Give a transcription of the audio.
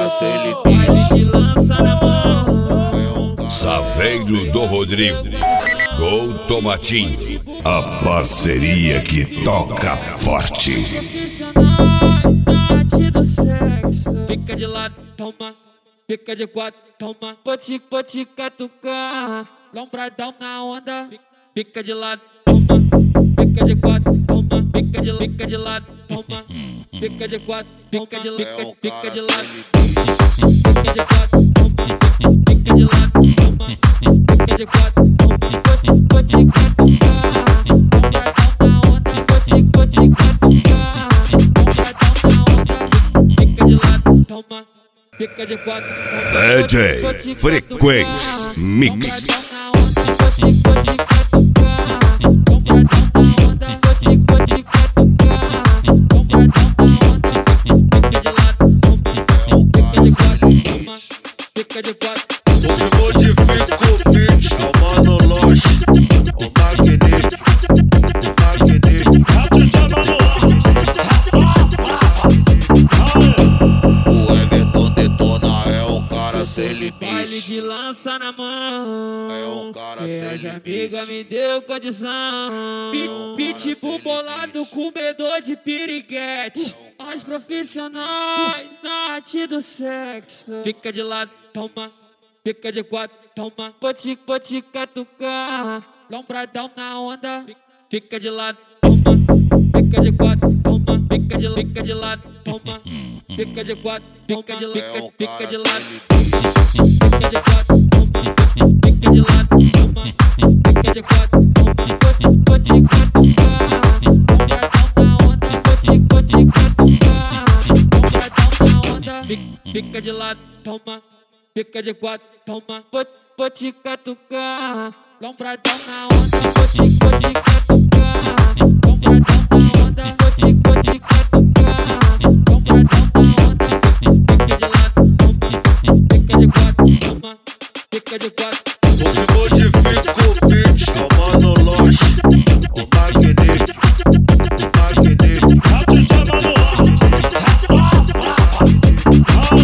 cara sem Baile de lança na mão. Saveiro do Rodrigo, Gol Tomatinho, a parceria que toca forte. Profissionais na arte do sexo. Fica de lado, toma. Fica de quatro, toma. Pode catucar. Lombradão na onda. Fica de lado, toma. Fica de quatro, toma. Fica de lado, toma. Fica de quatro, fica de lado. Fica de quatro, toma. Fica de lado, toma. Fica de quatro, toma. Pode catucar. Lombradão na onda. Pode catucar. Lombradão na onda. Fica de lado, toma. Fica de quatro, toma. DJ Frequência Mix. Fica de quatro. modifica o beat, é o Mano Loche, o Magneto, o Everton detona, é o cara sem Baile limite. de lança na mão. É um cara sem Minhas limite. amigas me deu condição. Pitbull bolado, comedor de piriguete. Os profissionais na arte do sexo. Fica de lado, toma. Fica de quatro, toma. Pode catucar. Lombradão na onda. Fica de lado, toma. Fica de quatro, toma. Fica de lado, toma. Fica de quatro, fica de lado. Fica de quatro, toma. Fica de lado, toma. Fica de quatro, toma. Pode catucar. Lombradão na onda. Pode catucar. Lombradão na onda. Fica de lado, toma. Fica de quatro, toma. Pode catucar. Lombradão na onda. Pode catucar. Lombradão